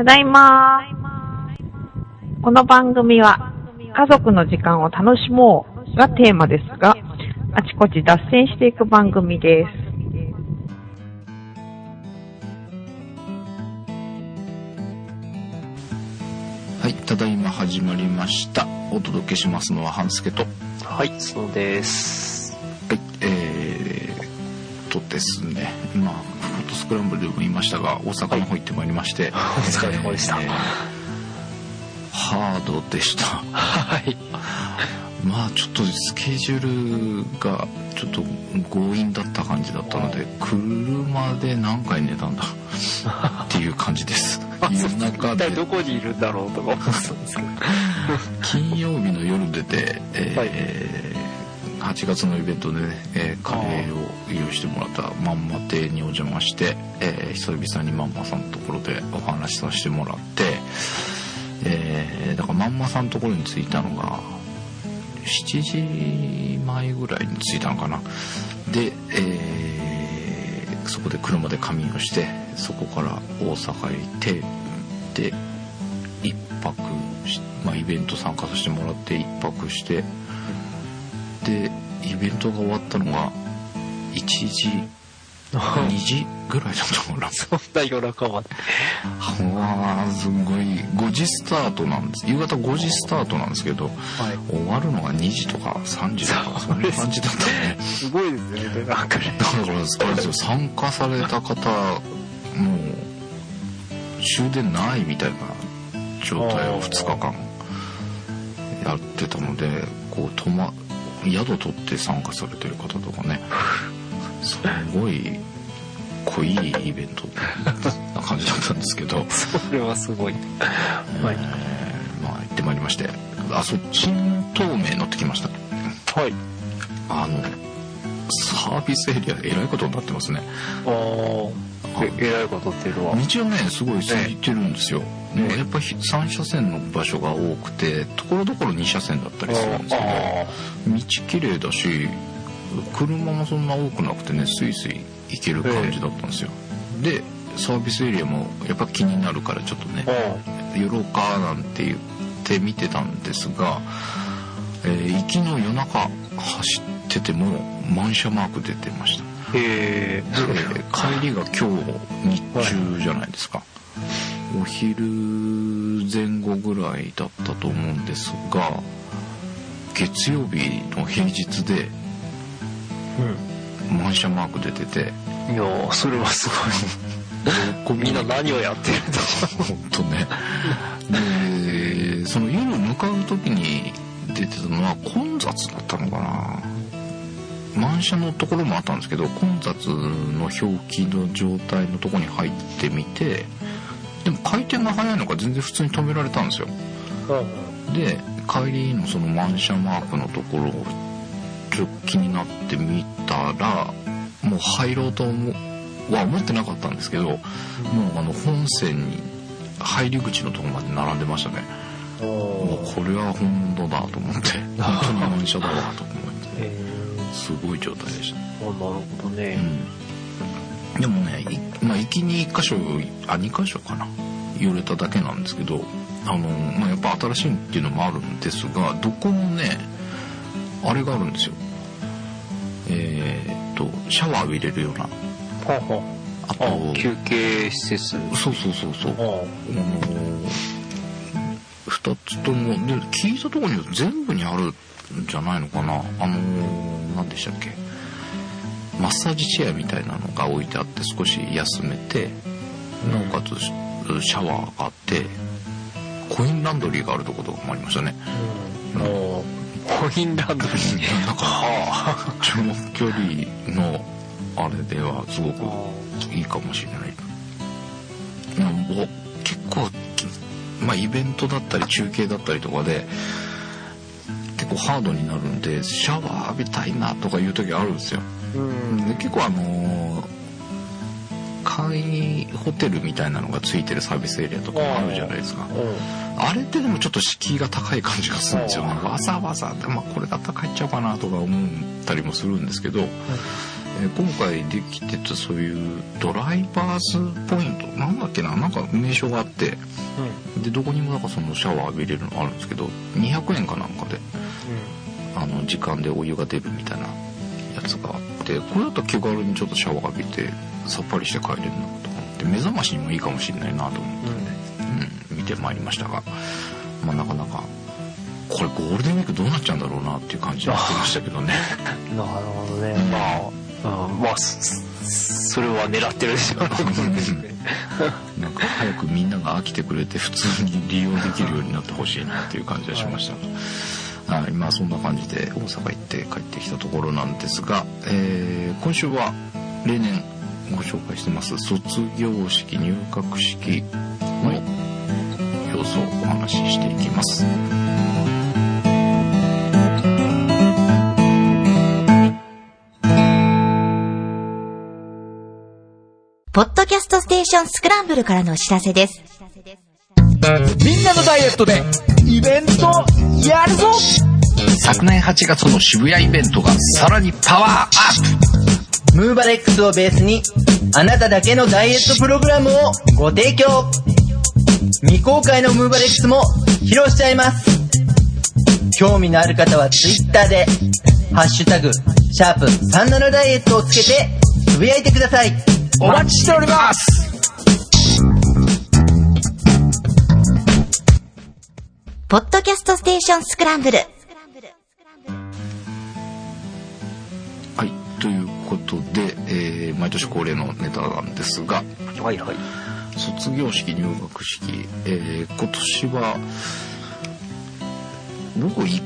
ただいま。この番組は家族の時間を楽しもうがテーマですが、あちこち脱線していく番組です。 はい、ただいま始まりました。お届けしますのは半助と、 はい、そうです。 はい、ですね、フードスクランブルでも言いましたが、大阪の方行ってまいりまして、 はい、お疲れ様でした。 ハードでした。 はい。 まあちょっとスケジュールがちょっと強引だった感じだったので、車で何回寝たんだっていう感じです。夜中で一体どこにいるんだろうとか思ってたんですけど金曜日の夜出て、8月のイベントでね、カレーを用意してもらったまんま亭にお邪魔して、久々にまんまさんのところでお話しさせてもらって、だからまんまさんのところに着いたのが7時前ぐらいに着いたのかな。で、そこで車で仮眠をして、そこから大阪へ行って、で一泊し、イベント参加させてもらって一泊して、でイベントが終わったのが1時2時ぐらいだったかな。 そんな夜中まで。 すごい5時スタートなんです。夕方5時スタートなんですけど、終わるのが2時とか3時とかそんな感じだったね。 すごいですね。なんかね。 だから参加された方もう終電ないみたいな状態を2日間やってたので、こう宿取って参加されてる方とかね、すごい濃いイベントな感じだったんですけどそれはすごい。 行ってまいりまして、新東名乗ってきました。 はい。 サービスエリアえらいことになってますね。 えらいことっていうのは、 道はねすごい空いてるんですよ。やっぱり3車線の場所が多くて、ところどころ2車線だったりするんですけど、道綺麗だし車もそんな多くなくてね、スイスイ行ける感じだったんですよ。でサービスエリアもやっぱ気になるからちょっとね寄ろうかなんて言って見てたんですが、行きの夜中走ってても満車マーク出てました。で帰りが今日日中じゃないですか。お昼前後ぐらいだったと思うんですが、月曜日の平日で満車マーク出てて、 いやそれはすごいみんな何をやってるんだ本当ね。でその夜向かう時に出てたのは混雑だったのかな。満車のところもあったんですけど、混雑の表記の状態のところに入ってみて、でも回転が早いのか全然普通に止められたんですよ。で帰りのその満車マークのところをちょっと気になってみたら、もう入ろうと思ってなかったんですけど、もう本線に入り口のところまで並んでましたね。もうこれは本物だと思って、本当に満車だわと思って、すごい状態でした。 なるほどね。 でもね、行きに2箇所かな寄れただけなんですけど、やっぱ新しいっていうのもあるんですが、どこもねあれがあるんですよ。シャワー浴びれるような、あと休憩施設。 そう2つともで、聞いたところに全部にあるんじゃないのかな。何でしたっけ、マッサージチェアみたいなのが置いてあって、少し休めて、なおかつシャワーがあって、コインランドリーがあるところもありましたね。 コインランドリーなんか長距離のあれではすごくいいかもしれない。もう結構イベントだったり中継だったりとかで結構ハードになるんで、シャワー浴びたいなとかいう時あるんですよ。で結構簡易ホテルみたいなのがついてるサービスエリアとかもあるじゃないですか。あれってでもちょっと敷居が高い感じがするんですよね。わざわざで、これだったら帰っちゃうかなとか思ったりもするんですけど、 今回できてたそういうドライバーズポイントなんだっけな、なんか名称があって、でどこにもなんかそのシャワー浴びれるのあるんですけど、200円かなんかで、時間でお湯が出るみたいなやつがあって、これだったら気軽にちょっとシャワー浴びてさっぱりして帰れるなと思って、目覚ましにもいいかもしれないなと思って、見てまいりましたが、まあなかなかこれゴールデンウィークどうなっちゃうんだろうなっていう感じがしてましたけどね。 なるほどね。まあそれは狙ってるでしょうね。 なんか早くみんなが飽きてくれて普通に利用できるようになってほしいなっていう感じがしました。はい、まあそんな感じで大阪行って帰ってきたところなんですが、今週は例年ご紹介してます卒業式入学式の様子をお話ししていきます。 ポッドキャストステーションスクランブルからのお知らせです。 みんなのダイエットでイベントやるぞ。 昨年8月の渋谷イベントがさらにパワーアップ。 ムーバレックスをベースにあなただけのダイエットプログラムをご提供。未公開のムーバレックスも披露しちゃいます。興味のある方はツイッターでハッシュタグ#37ダイエットをつけてつぶやいてください。 お待ちしております。 ポッドキャストステーションスクランブル。 はい、ということで、毎年恒例のネタなんですが、 はいはい。 卒業式入学式、今年は僕1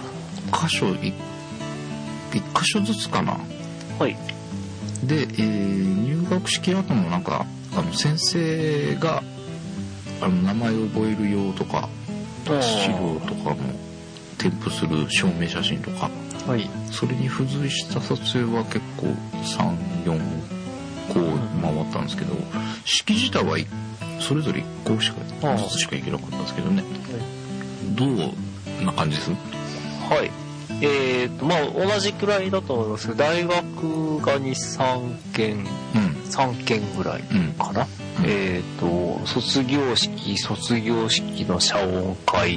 箇所ずつかな。 はい。 で、入学式後もなんか先生が名前を覚える用とか資料とかも添付する証明写真とか、 はい、 それに付随した撮影は結構 3,4 個回ったんですけど、式自体はそれぞれ1個ずつしか行けなかったんですけどね。どうな感じです？ はい。まあ同じくらいだと思いますけど、大学が2、3件、3件ぐらいかな。卒業式の謝恩会、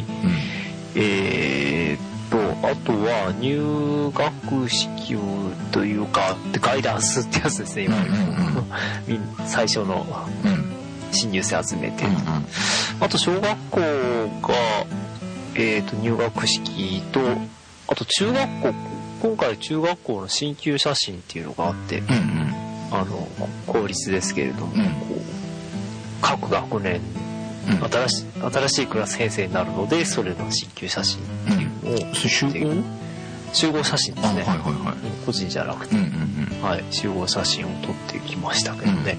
あとは入学式というかガイダンスってやつですね、今最初の新入生集めて、あと小学校が、入学式と、あと中学校、今回中学校の進級写真っていうのがあって、公立ですけれども、こう各学年、新しいクラス編成になるので、それの進級写真っていうのを、集合写真ですね、個人じゃなくて、はい、集合写真を撮ってきましたけどね、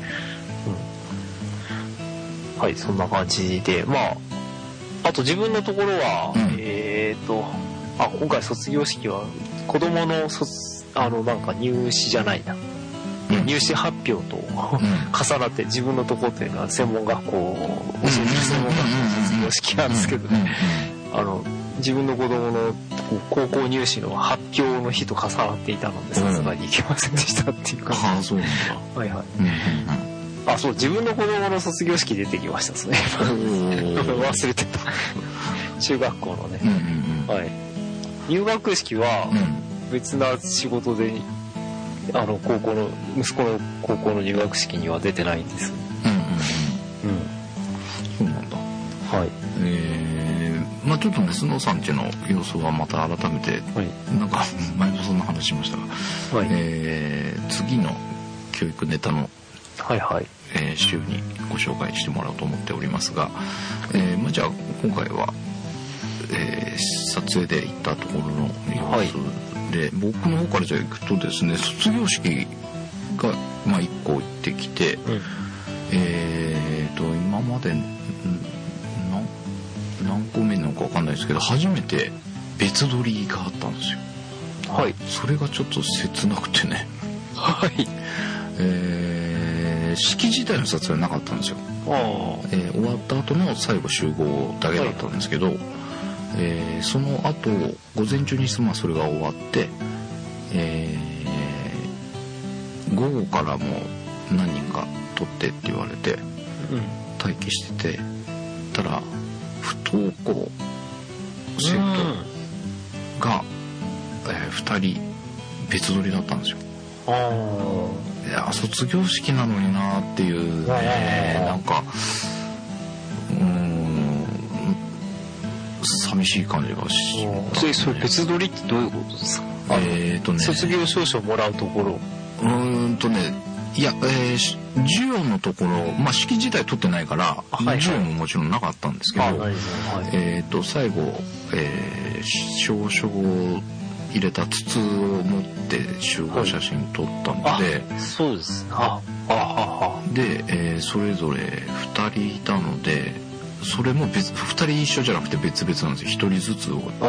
はい、そんな感じで、まああと自分のところは、今回卒業式は子供のなんか入試じゃないな、入試発表と重なって、自分のところっていうのは専門学校を教えてる専門学校の卒業式なんですけど、自分の子供の高校入試の発表の日と重なっていたので、さすがに行けませんでしたっていうか、 そうなんだ。 はいはい。そう、自分の子供の卒業式出てきましたですね。忘れてた。中学校のね。はい。入学式は別な仕事で、息子の高校の入学式には出てないんです。 そうなんだ。 はい。 まあちょっとね、スノーさんちの様子はまた改めて、なんか前もそんな話しましたが、次の教育ネタの週にご紹介してもらおうと思っておりますが、じゃあ今回は、撮影で行ったところの様子で、僕の方からじゃあ行くとですね、卒業式が、1個行ってきて、今まで何個目なのか分かんないですけど、初めて別撮りがあったんですよ。はい。それがちょっと切なくてね。はい。式自体の撮影はなかったんですよ。終わった後の最後集合だけだったんですけど、その後午前中にそれが終わって、 午後からも何人か取ってって言われて待機してて、たら不登校生徒が、2人別撮りだったんですよ。いや卒業式なのになっていうね、なんか寂しい感じがしますね。 それ別撮りってどういうことですか？卒業証書もらうところ。 いや、授業のところ、まあ、式自体取ってないから、授業ももちろんなかったんですけど、最後、証書を入れた筒を持って集合写真撮ったので、 そうですね。 で、それぞれ2人いたので、それも2人一緒じゃなくて別々なんですよ。1人ずつを2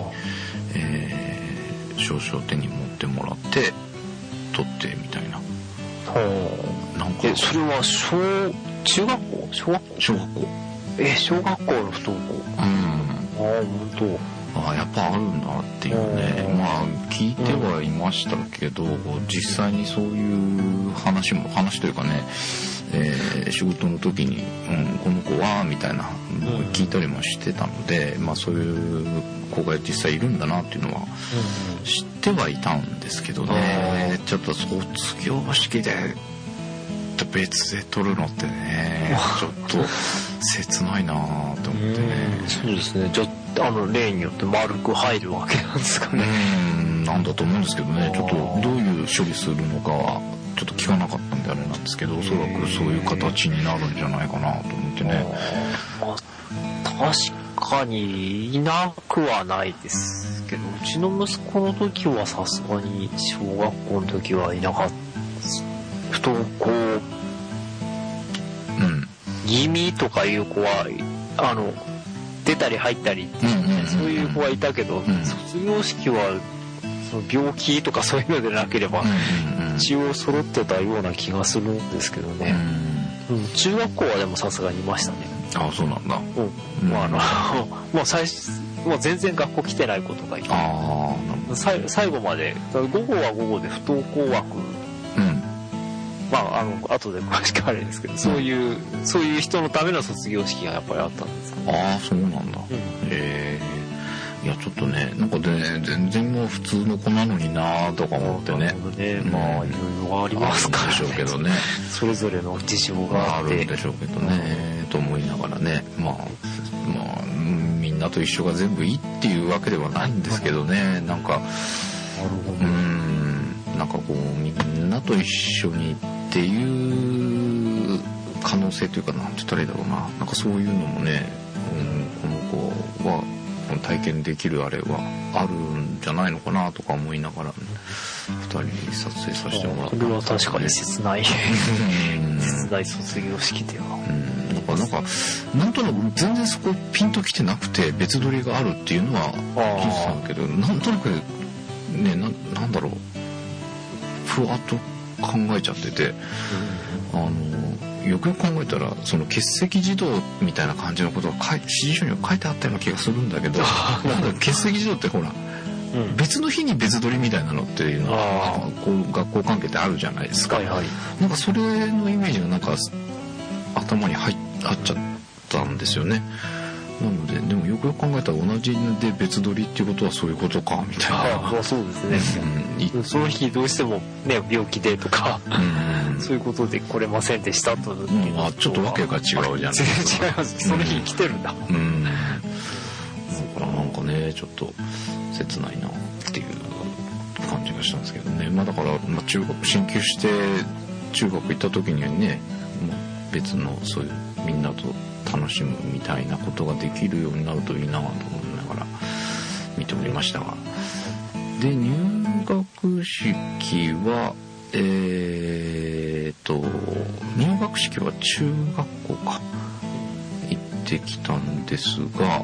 人、証書を手に持ってもらって撮ってみたいな。なんかそれは中学校？小学校？ 小学校。 小学校の不登校。本当。 やっぱあるんだっていうね。まあ聞いてはいましたけど、実際にそういう話というかね、仕事の時に、この子はみたいな聞いたりもしてたので、まあそういう子が実際いるんだなっていうのは知ってはいたんですけどね。ちょっと卒業式で別で撮るのってね、ちょっと切ないなと思ってね。 そうですね。じゃあ例によって丸く入るわけなんですかね。 なんだと思うんですけどね。ちょっとどういう処理するのかはちょっと聞かなかったんであれなんですけど、おそらくそういう形になるんじゃないかなと思ってね。 確かにいなくはないですけど、うちの息子の時はさすがに小学校の時はいなかった。不登校気味とかいう子は出たり入ったり、そういう子はいたけど、卒業式はその病気とかそういうのでなければ一応揃ってたような気がするんですけどね。中学校はでもさすがにいましたね。 あ、そうなんだ。 もう全然学校来てない子とかいて、最後まで午後は午後で不登校枠、後で詳しくあれですけど、そういう人のための卒業式がやっぱりあったんですよ。 そうなんだ。いやちょっとね、なんかね、全然もう普通の子なのになとか思ってね。 まあいろいろありますからね。 でしょうけどね。 それぞれの事情があって。 あるんでしょうけどね、と思いながらね。まあみんなと一緒が全部いいっていうわけではないんですけどね。なんかなんかこうみんなと一緒にっていう可能性というか、なんて言ったらいいだろうな。なんかそういうのもね、この子は体験できるあれはあるんじゃないのかなとか思いながら、ね、2人に撮影させてもらった、 これは確かに切ない切ない卒業式ではなんとなく全然そこピンときてなくて、別撮りがあるっていうのは聞いてたんだけど、なんとなくね、なんだろう、ふわっと考えちゃってて、よくよく考えたらその欠席児童みたいな感じのことが指示書には書いてあったような気がするんだけどなんか欠席児童ってほら、別の日に別撮りみたいなのっていうのはこう学校関係ってあるじゃないですか。なんかそれのイメージがなんか頭に入っちゃったんですよね。なのででもよくよく考えたら同じで別撮りっていうことはそういうことかみたいな。 そうですね。その日どうしてもね病気でとか、そういうことで来れませんでしたと、 ちょっとわけが違うじゃないですか。 違います。その日に来てるんだ。 だからなんかね、ちょっと切ないなっていう感じがしたんですけどね。だから中学進級して中学行った時にはね、別のそういうみんなと楽しむみたいなことができるようになるといいなと思いながら見ておりましたが、で入学式は入学式は中学校か行ってきたんですが、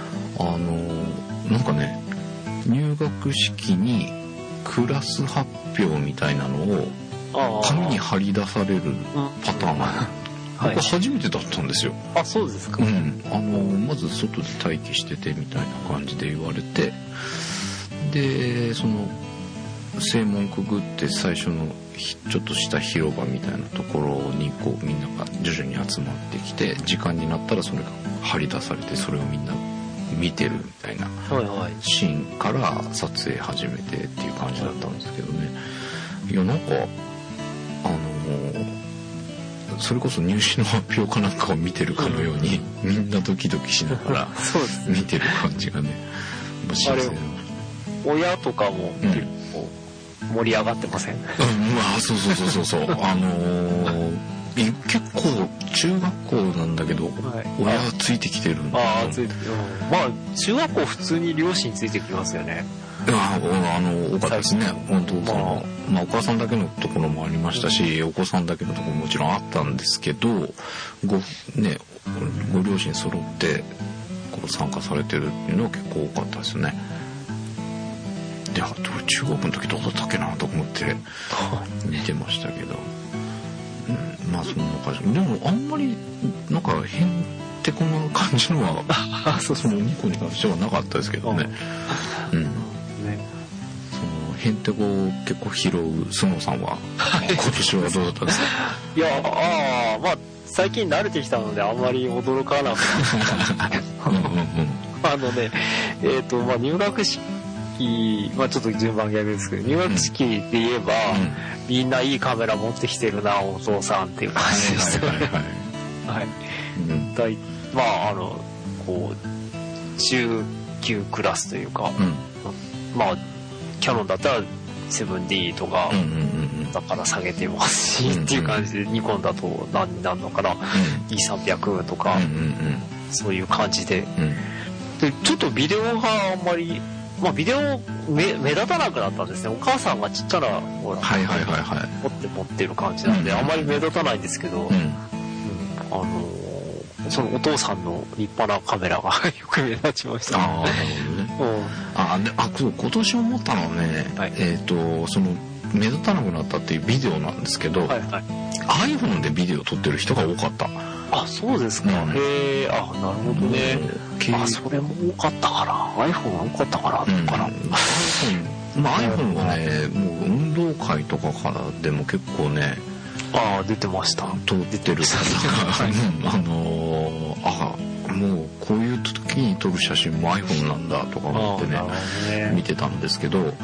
なんかね、入学式にクラス発表みたいなのを紙に貼り出されるパターンが僕初めてだったんですよ。 そうですか。 まず外で待機しててみたいな感じで言われて、でその正門くぐって最初のちょっとした広場みたいなところにこうみんなが徐々に集まってきて、時間になったらそれが張り出されて、それをみんな見てるみたいなシーンから撮影始めてっていう感じだったんですけどね。いや、なんかそれこそ入試の発表かなんかを見てるかのように、みんなドキドキしながら見てる感じがね、 あれ親とかも結構盛り上がってません？ まあそう結構中学校なんだけど、親ついてきてるんだ。 ついてる。まあ中学校普通に両親ついてきますよね。 多かったですね。本当お母さんだけのところもありましたし、お子さんだけのところももちろんあったんですけど、ご両親揃ってこう参加されてるっていうのは結構多かったですね。で、中学の時どうだったっけなと思って見てましたけど、まあそんな感じ。でもあんまりなんかへんてこな感じのはそのニコに関してはなかったですけどね。へんてこを結構拾うスノーさんは今年はどうだったんですか？ いや、まあ最近慣れてきたのであんまり驚かなくてまあ入学式、まあちょっと順番逆ですけど、入学式で言えば、みんないいカメラ持ってきてるなお父さんっていう感じでしたね。まあこう中級クラスというか、まあキャノンだったら 7D とかだから下げてますしっていう感じで、ニコンだと何になるのかな、D300 とかそういう感じで、でちょっとビデオがあんまり、まあビデオ目立たなくなったんですね。お母さんがちっちゃなほら持ってる感じなんであんまり目立たないんですけど、そのお父さんの立派なカメラがよく目立ちました。 なるほどね。そう、今年思ったのはね、その目立たなくなったっていうビデオなんですけど、iPhone でビデオ撮ってる人が多かった。 そうですか。なるほどね。それも多かったから、iPhone が多かったからかな。 iPhone はね、もう運動会とかからでも結構ね、 出てました。 撮ってる方がもうこういう時に撮る写真も iPhone なんだとか思ってね見てたんですけど、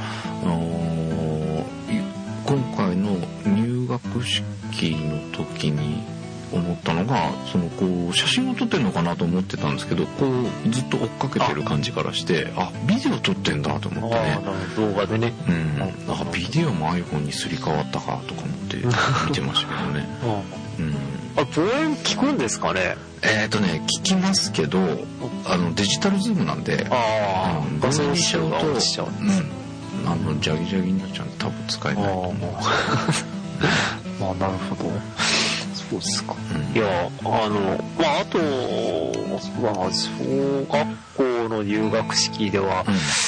今回の入学式の時に思ったのが、こう写真を撮ってるのかなと思ってたんですけど、こうずっと追っかけてる感じからして、ビデオ撮ってんだと思ってね。 動画でね。 なんかビデオも iPhone にすり替わったかとか思って見てましたけどね。 望遠聞くんですかね？ 聞きますけど、デジタルズームなんで、 画素にしちゃうと、 ジャギジャギになっちゃうんで多分使えないと思う。 なるほど。そうですか。いや、あと、小学校の入学式では、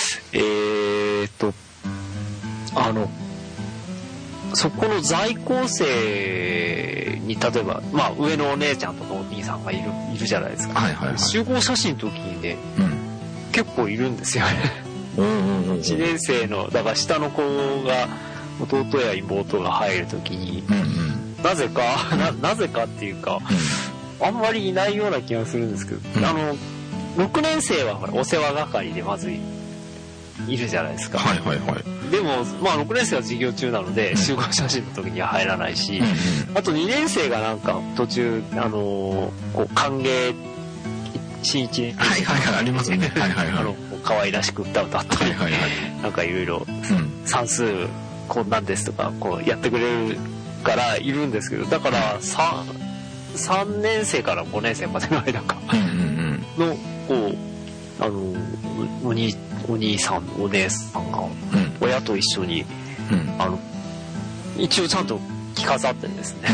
そこの在校生に、例えば、上のお姉ちゃんとかお兄さんがいるじゃないですか。集合写真の時にね、結構いるんですよね。1年生の、だから下の子が、弟や妹が入る時に、なぜかっていうか、あんまりいないような気がするんですけど、6年生はほらお世話係でまずいるじゃないですか。でも、6年生は授業中なので、集合写真の時には入らないし、あと2年生がなんか途中、こう歓迎新一年ありますね。 可愛らしく歌を歌ったり、なんかいろいろ算数こんなんですとかこうやってくれるからいるんですけど、だから3年生から5年生までの間かのこうお兄さんお姉さんが親と一緒に一応ちゃんと着飾ってですね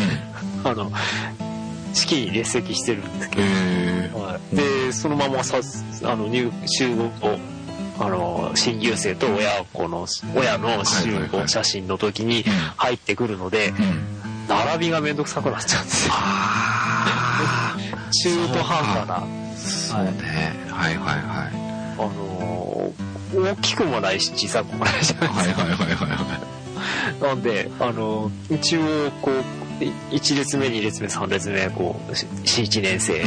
式に列席してるんですけど、でそのまま集合新入生と親の集合写真の時に入ってくるので、並びがめんどくさくなっちゃうんですよ。中途半端な。 そうね。 大きくもないし小さくもないじゃないですか。 なんで一応こう1列目2列目3列目こう1年生、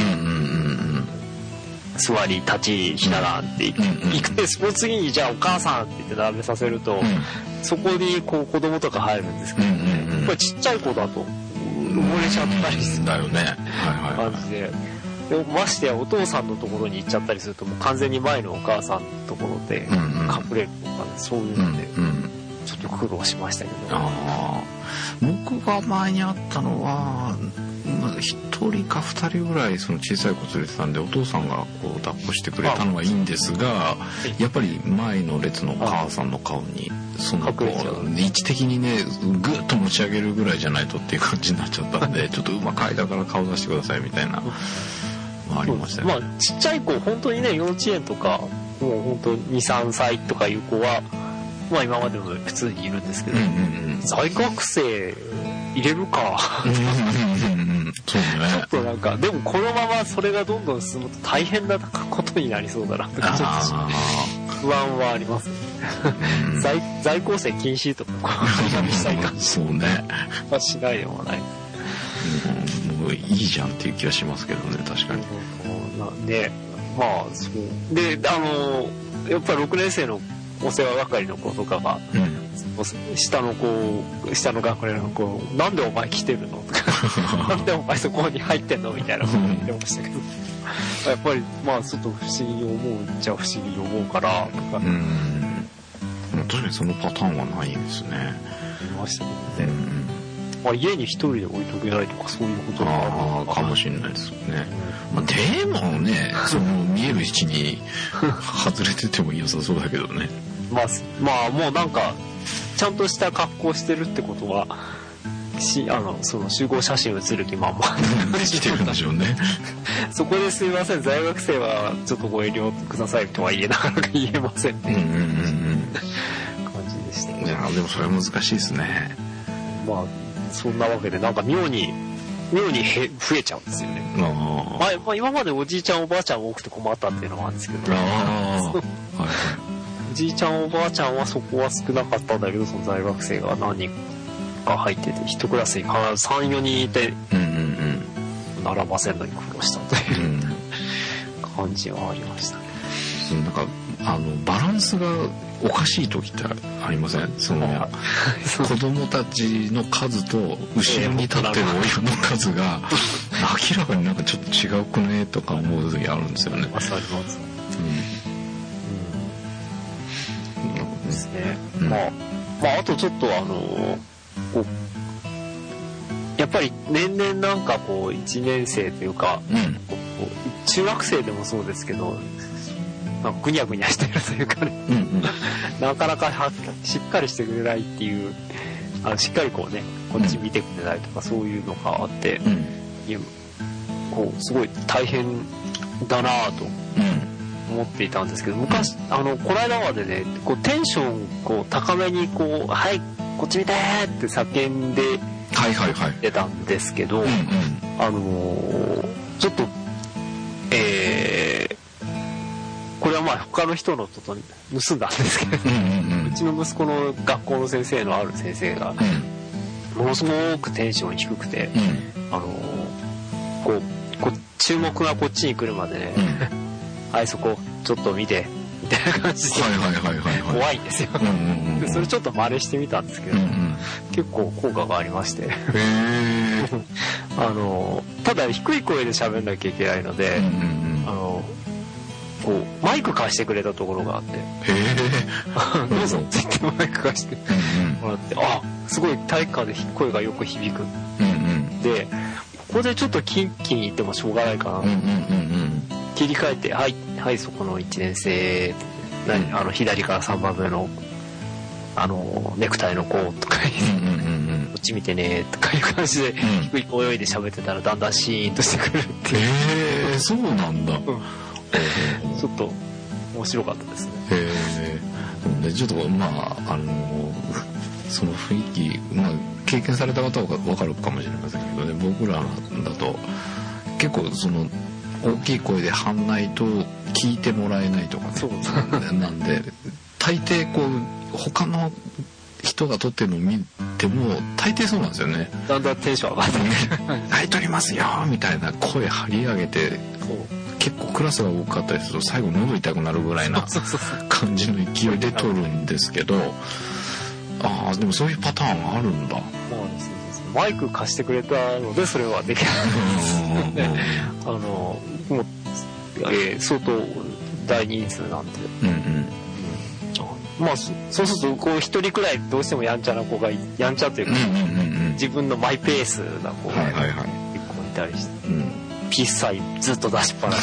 座り立ちひな壇って行くで、その次にじゃあお母さんって言って並べさせると、そこにこう子供とか入るんですけど、これちっちゃい子だと溺れちゃったりするだよね。 感じで。でましてやお父さんのところに行っちゃったりするともう完全に前のお母さんのところで隠れるとか、ね、そういうのでちょっと苦労しましたけど、 僕が前にあったのは1人か2人ぐらいその小さい子連れてたんでお父さんがこう抱っこしてくれたのはいいんですが、やっぱり前の列のお母さんの顔にそのこう位置的にねグッと持ち上げるぐらいじゃないとっていう感じになっちゃったんでちょっとうまく間から顔出してくださいみたいなありましたね。 まあちっちゃい子本当にね幼稚園とかもう本当 2,3 歳とかいう子はまあ今までも普通にいるんですけど、在学生入れるかそうね、 ちょっとなんかでもこのままそれがどんどん進むと大変なことになりそうだなとかちょっと不安はありますね。在校生禁止とかしたい感じそうねはしないでもない。 もういいじゃんっていう気がしますけどね確かに。 でまあそうでやっぱり6年生のお世話係の子とかが、下の学年の子なんでお前来てるのとかなんでお前そこに入ってんのみたいなこと言ってましたけどやっぱりまあちょっと不思議に思うっちゃ不思議に思うからとか確かにそのパターンはないんですね。 言いましたけどね、まあ、家に一人で置いとけないとかそういうことがあるのかもしれないですよね。まあ、でもねその見える位置に外れてても良さそうだけどね。 まあもうなんかちゃんとした格好してるってことはその集合写真写る気満々 してるんでしょうね。 そこですいません在学生はちょっとご遠慮くださいとはなかなか言えませんね、感じでしたね。 いやでもそれは難しいですね。 まあそんなわけでなんか妙に増えちゃうんですよね。まあ、今までおじいちゃんおばあちゃん多くて困ったっていうのはあるんですけど、おじいちゃんおばあちゃんはそこは少なかったんだけどその在学生が何人か入ってて一クラスに必ず 3,4 人いて並ばせるのに苦労したという感じはありましたね。 なんかバランスがおかしい時ってありません？その子供たちの数と後ろに立ってる親の数が明らかになんかちょっと違うくねとか思う時あるんですよね。 ありますですね。まああとちょっとこうやっぱり年々なんかこう1年生というか、中学生でもそうですけどぐにゃぐにゃしてるというかね、なかなかしっかりしてくれないっていうしっかりこうねこっち見てくれないとかそういうのがあって、こうすごい大変だなぁと思っていたんですけど昔この間までねこうテンションこう高めにこうはいこっち見てって叫んで出たんですけど、ちょっとこれはまあ他の人のとに盗んだんですけど、うちの息子の学校の先生のある先生がものすごくテンション低くて、こう注目がこっちに来るまでね、はいそこちょっと見てみたいな感じで怖いんですよ。でそれちょっと真似してみたんですけど、結構効果がありましてただ低い声で喋んなきゃいけないので、こうマイク貸してくれたところがあってどうぞって言ってマイク貸してもらってすごい体育館で声がよく響く、でここでちょっとキンキン言ってもしょうがないかなと、切り替えてはいそこの1年生左から3番目のネクタイの子とかこっち見てねとかいう感じで低い声で喋ってたらだんだんシーンとしてくるっていうそうなんだ、 ちょっと面白かったですね。 でちょっとまあその雰囲気、経験された方は分かるかもしれませんけどね、僕らだと結構その大きい声で張んないと聞いてもらえないとか、ね、なんで大抵こう他の人が撮ってるのを見ても大抵そうなんですよね。 だんだんテンション上がってはい撮りますよみたいな声張り上げて、結構クラスが多かったりすると最後喉痛くなるぐらいな感じの勢いで撮るんですけど、ああでもそういうパターンがあるんだ。 マイク貸してくれたのでそれはできないんですね。もう、相当大人数なんで、まあそうするとこう一人くらいどうしてもやんちゃな子がやんちゃというか、自分のマイペースな子が結構いたりして、ピースサインずっと出しっぱなし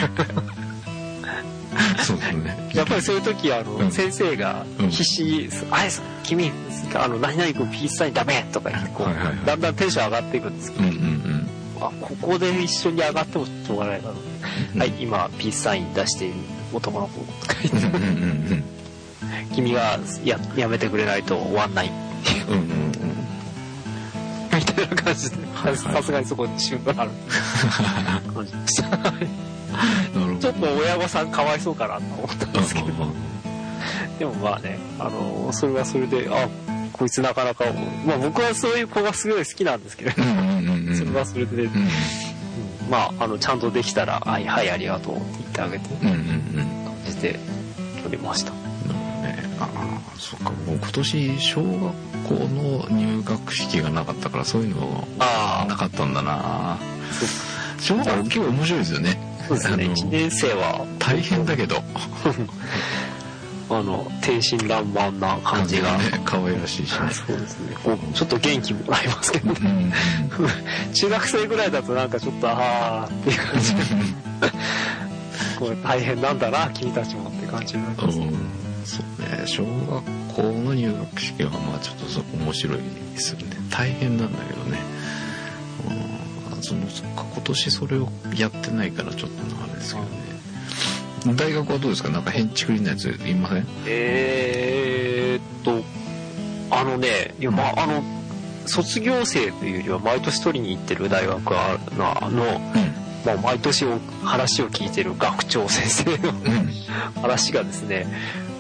そうですね。 やっぱりそういう時先生が必死に「あれ君何々君ピースサインダメ!」とか言ってこうだんだんテンション上がっていくんですけど、ここで一緒に上がってもしょうがないから「はい今ピースサイン出している男の子」とか言って「君がやめてくれないと終わんない」みたいな感じでさすがにそこでシュンとなる感じでした。ちょっと親御さんかわいそうかなと思ったんですけど、でもまあね、それはそれで、こいつなかなか、まあ僕はそういう子がすごい好きなんですけど、それはそれで、まあちゃんとできたら、はいはいありがとうって言ってあげて、感じで撮りました。 そうか、もう今年小学校の入学式がなかったからそういうのなかったんだな。小学校結構面白いですよね。 そうですね、1年生は大変だけど天真爛漫な感じが、 可愛らしいしね。 そうですね、ちょっと元気もらいますけどね、中学生ぐらいだとなんかちょっとっていう感じでこれ大変なんだな君たちもって感じになりますね。 そうね、小学校の入学式はまあちょっと面白いですよね。大変なんだけどね。そっか、今年それをやってないからちょっとあれですけどね。大学はどうですか？なんか変ちくりなやついません？ 卒業生というよりは毎年取りに行ってる大学まあ、毎年話を聞いてる学長先生の話がですね、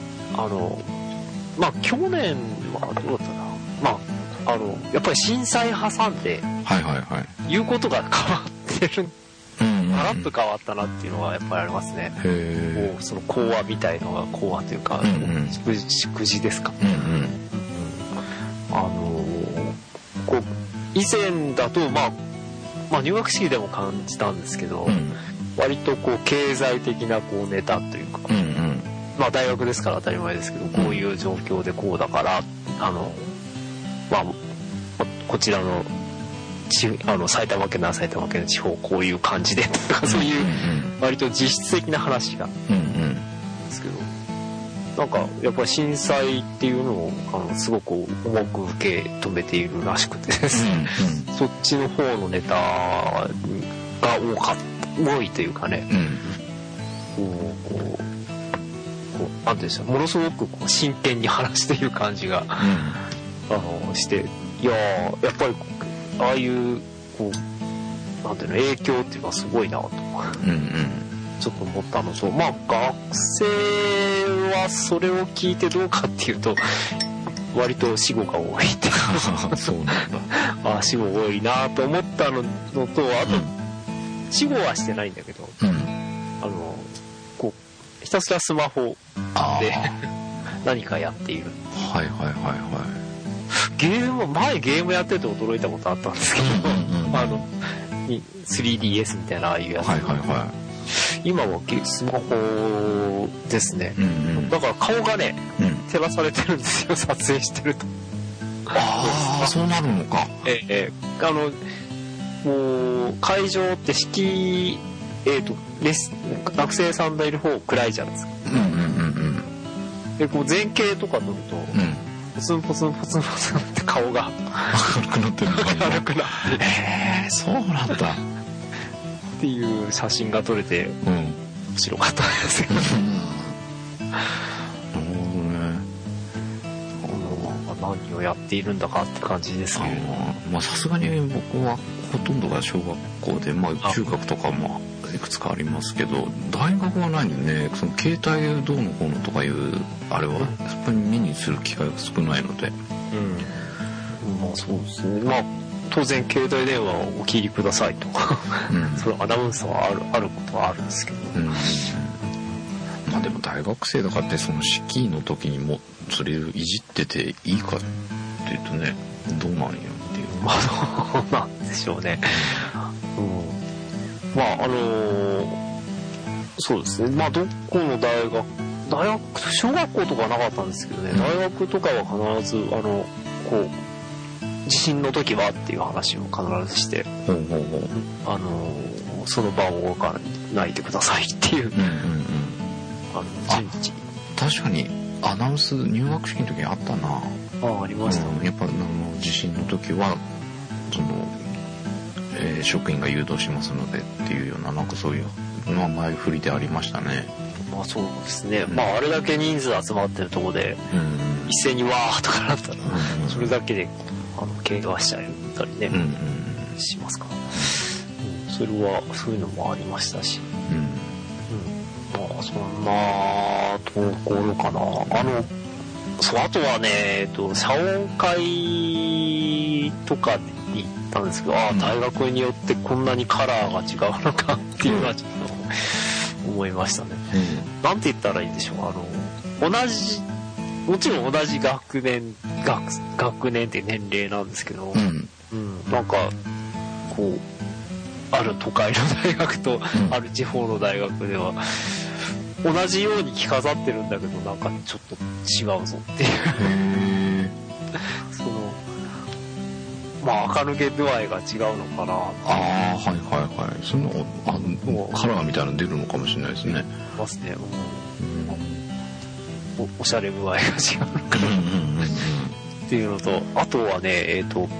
まあ去年はどうだったな、まあやっぱり震災挟んで言うことが変わってる、ガラッと変わったなっていうのはやっぱりありますね。その講話みたいのが講話というか、祝辞ですか。こう以前だとまあ入学式でも感じたんですけど、割とこう経済的なこうネタというか、まあ大学ですから当たり前ですけど、こういう状況でこうだからまあこちらの埼玉県の地方こういう感じでとか、そういう割と実質的な話がですけど、なんかやっぱり震災っていうのをすごく重く受け止めているらしくてですね、そっちの方のネタが多いというかね、なんていうんでしょう、ものすごく真剣に話している感じが、して、いややっぱりああいうなんていうの影響っていうのはすごいなと、ちょっと思ったのと、まあ学生はそれを聞いてどうかっていうと割と死後が多いってそうなんだ。 死後多いなと思ったのと、あと、死後はしてないんだけど、ひたすらスマホで何かやっている。ゲームやってると驚いたことあったんですけど、3DS みたいなああいうやつ、今はスマホですね、だから顔がね、照らされてるんですよ、撮影してると。 そうなるのか。 もう会場って学生さんがいる方暗いじゃないですか。でこう前景とか撮ると、ポツンポツンポツンポツンって顔が明るくなってるのかな。 明るくなってそうなんだっていう写真が撮れて、面白かったですけど。何をやっているんだかって感じですけど、 まあさすがに僕はほとんどが小学校で、まあ中学とかもいくつかありますけど、大学はないんでね、その携帯どうのこうのとかいうあれはやっぱり目にする機会が少ないので、 まあそうですね。まあ当然携帯電話をお切りくださいとか、それアナウンスはあることはあるんですけど、 まあでも大学生だからってその式の時にもそれをいじってていいかっていうとね、どうなんやっていう。 まあどうなんでしょうね。まあそうですね。まあどこの大学小学校とかはなかったんですけどね、大学とかは必ずこう地震の時はっていう話を必ずして、その場を動かないでくださいっていう、順次。 確かにアナウンス入学式の時あったな。 ありましたね。 やっぱ地震の時はその、職員が誘導しますのでっていうような、なんかそういうのは前振りでありましたね。 まあそうですね。まああれだけ人数集まってるところで、一斉にわーとかなったら、それだけで怪我しちゃったりね、しますから、それはそういうのもありましたし、まあそんなところかな。あとはね、謝恩会とかに行ったんですけど、大学によってこんなにカラーが違うのかっていうのはちょっと思いましたね。なんて言ったらいいんでしょう。もちろん同じ学年って年齢なんですけど、なんかこうある都会の大学とある地方の大学では同じように着飾ってるんだけど、なんかちょっと違うぞっていうそのまあ垢抜け度合いが違うのかな。 はいはいはい。そのカラーみたいなの出るのかもしれないですね。 ますね。おしゃれ具合が違うのかなっていうのと、あとはね、もう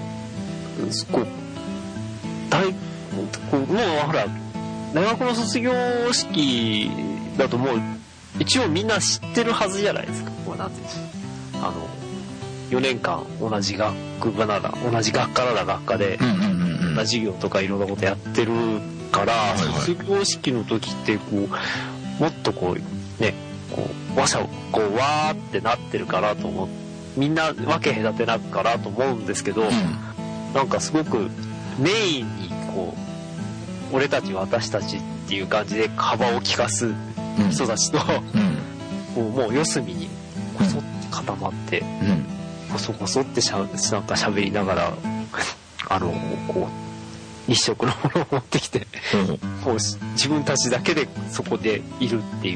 ほら大学の卒業式だともう一応みんな知ってるはずじゃないですか。なんていうの、4年間同じ学部なら同じ学科なら学科で同じ授業とかいろんなことやってるから、卒業式の時ってこうもっとこうね、こうわーってなってるかなと思う、みんな分け隔てなくかなと思うんですけど、なんかすごくメインにこう俺たち私たちっていう感じで幅を利かす人たちと、こうもう四隅にこそって固まって、こそこそってなんか喋りながらこう一色のものを持ってきて、こう自分たちだけでそこでいるっていう、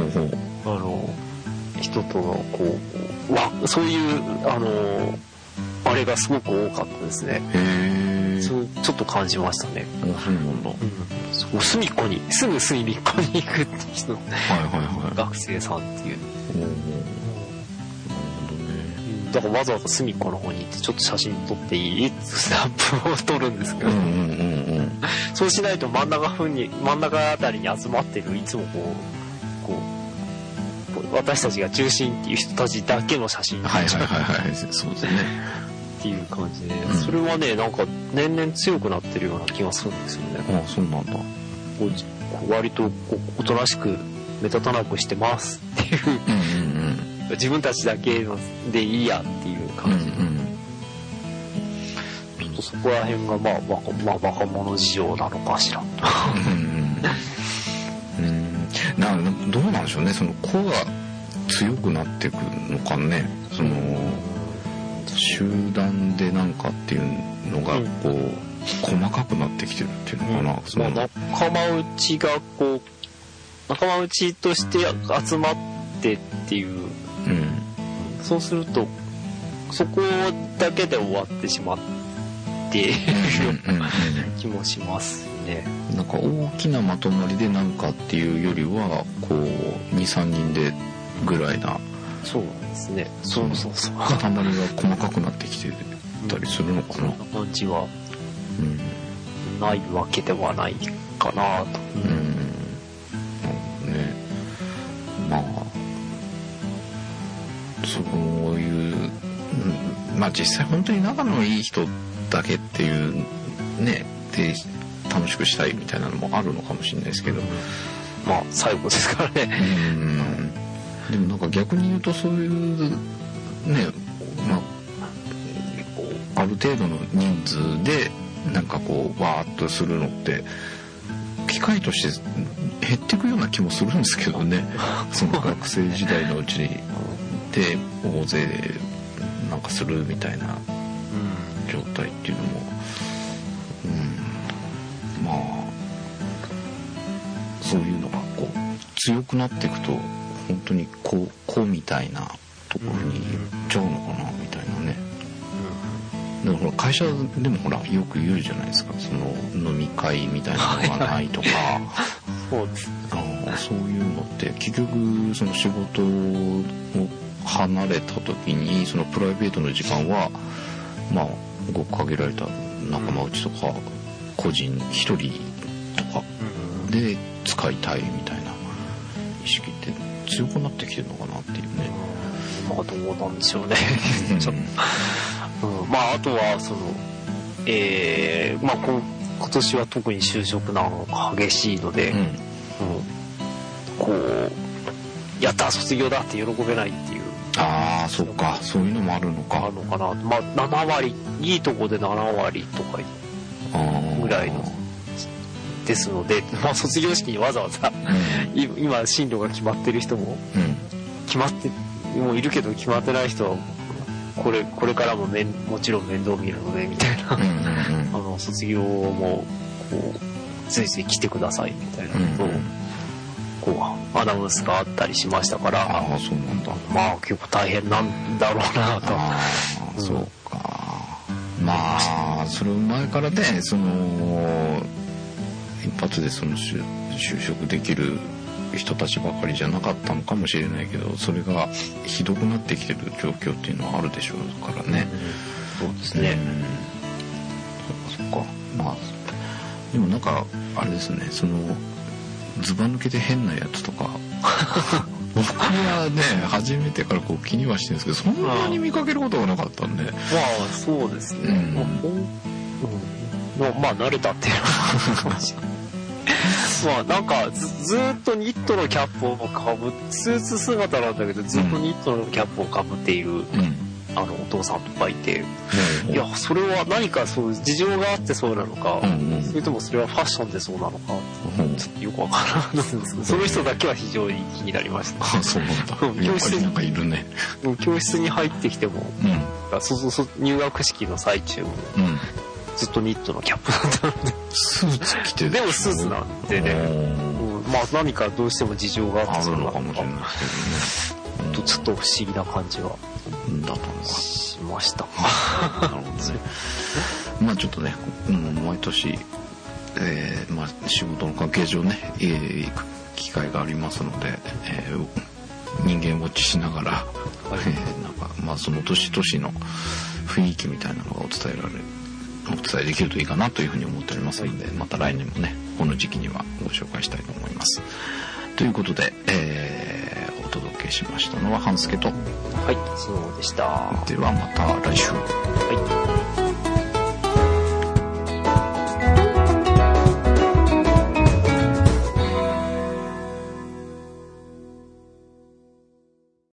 人とのこうそういうあれがすごく多かったですね。ちょっと感じましたね。隅っこにすぐ隅っこに行くって人、学生さんっていう。だからわざわざ隅っこの方に行ってちょっと写真撮っていいってスナップを撮るんですけど、そうしないと真ん中あたりに集まってるいつもこう私たちが中心っていう人たちだけの写真になっちゃう。 そうですね。 っていう感じで、それはねなんか年々強くなってるような気がするんですよね。 そうなんだ。 割とおとなしく目立たなくしてますっていう、自分たちだけでいいやっていう感じで、ちょっとそこら辺がまあ若者事情なのかしら。 どうなんでしょうね。その子が強くなっていくのかね。その集団でなんかっていうのがこう細かくなってきてるっていうのかな。 仲間内がこう仲間内として集まってっていう、そうするとそこだけで終わってしまっている気もしますね。 なんか大きなまとまりでなんかっていうよりはこう 2,3 人でぐらいな。 そうなんですね。そう。 塊が細かくなってきてたりするのかな。 そんな感じは、ないわけではないかなと。 まあそういう、まあ実際本当に仲のいい人だけっていうねで楽しくしたいみたいなのもあるのかもしれないですけど、 まあ最後ですからね。 でもなんか逆に言うとそういうね、ある程度の人数でなんかこうわーっとするのって機会として減っていくような気もするんですけどね。その学生時代のうちにで大勢でなんかするみたいな状態っていうのも、まあそういうのがこう強くなっていくと本当にこうみたいなところに行っちゃうのかなみたいなね。だから会社でもほらよく言うじゃないですか、その飲み会みたいなのがないとかそうです。 そういうのって結局その仕事を離れた時にそのプライベートの時間はまあごく限られた仲間内とか個人一人とかで使いたいみたいな意識って強くなってきてるのかなっていうね。 まあどうなんでしょうね。ちょっとまああとはそのまあ今年は特に就職難が激しいので、こうやったー卒業だって喜べないっていう。 ああ、そっか、そういうのもあるのか。 あるのかな。まあ7割いいとこで7割とかぐらいのですので、まあ卒業式にわざわざ、今進路が決まってる人も、決まってもういるけど決まってない人はこれからももちろん面倒見るのでみたいな、卒業もこうついつい来てくださいみたいなことをこうアナウンスがあったりしましたから、 ああそうなんだ。 まあ結構大変なんだろうなと。 そうか。まあそれ前からね、その一発でその就職できる人たちばかりじゃなかったのかもしれないけど、それがひどくなってきてる状況っていうのはあるでしょうからね。 そうですね。 そっか。まあでもなんかあれですね、そのずば抜けて変なやつとか僕はね初めてからこう気にはしてるんですけど、そんなに見かけることがなかったんで。まあそうですね。まあ慣れたっていうのはまあなんかずっとニットのキャップをかぶってスーツ姿なんだけどずっとニットのキャップをかぶっている、お父さんとかいて、いやそれは何かそう事情があってそうなのか、それともそれはファッションでそうなのか、ちょっとよくわからないんですけど、その人だけは非常に気になりました。 あ、そうなんだ。教室になんかいるね。 教室に入ってきても、入学式の最中も、ずっとニットのキャップだったので、 スーツ着てでもスーツなんでね、まあ何かどうしても事情があってそうなのかもしれないですけどね。 ちょっと不思議な感じがだったのかしました。 なるほどね。まあちょっとね、毎年、まあ仕事の関係上ね、行く機会がありますので、人間ウォッチしながら、なんかまあその年々の雰囲気みたいなのがお伝えできるといいかなというふうに思っておりますので、また来年もねこの時期にはご紹介したいと思います。ということで、お届けしましたのは半助と、 はい、そうでした。 ではまた来週。